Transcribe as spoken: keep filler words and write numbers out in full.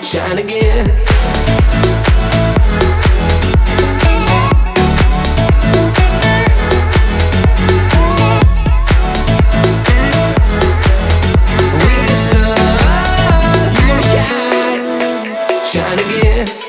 shine again. We the sun, you gon' shine, shine again.